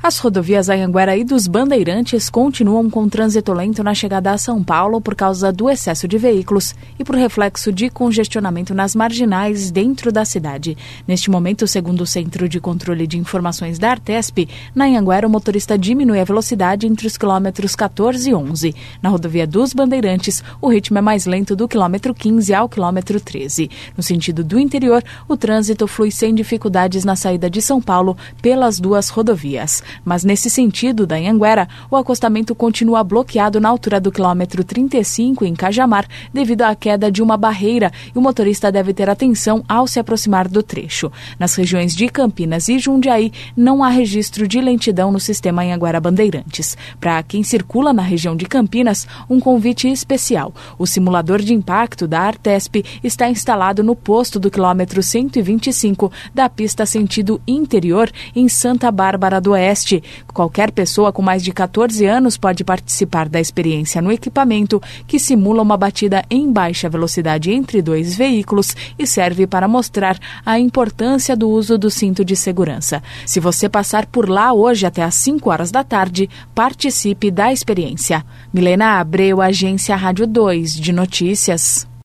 As rodovias Anhanguera e dos Bandeirantes continuam com trânsito lento na chegada a São Paulo por causa do excesso de veículos e por reflexo de congestionamento nas marginais dentro da cidade. Neste momento, segundo o Centro de Controle de Informações da Artesp, na Anhanguera o motorista diminui a velocidade entre os quilômetros 14 e 11. Na rodovia dos Bandeirantes, o ritmo é mais lento do quilômetro 15 ao quilômetro 13. No sentido do interior, o trânsito flui sem dificuldades na saída de São Paulo pelas duas rodovias. Mas nesse sentido da Anhanguera, o acostamento continua bloqueado na altura do quilômetro 35 em Cajamar, devido à queda de uma barreira, e o motorista deve ter atenção ao se aproximar do trecho. Nas regiões de Campinas e Jundiaí, não há registro de lentidão no sistema Anhanguera Bandeirantes. Para quem circula na região de Campinas, um convite especial. O simulador de impacto da Artesp está instalado no posto do quilômetro 125 da pista sentido interior em Santa Bárbara do Oeste. Qualquer pessoa com mais de 14 anos pode participar da experiência no equipamento, que simula uma batida em baixa velocidade entre dois veículos e serve para mostrar a importância do uso do cinto de segurança. Se você passar por lá hoje até às 5 horas da tarde, participe da experiência. Milena Abreu, Agência Rádio 2 de Notícias.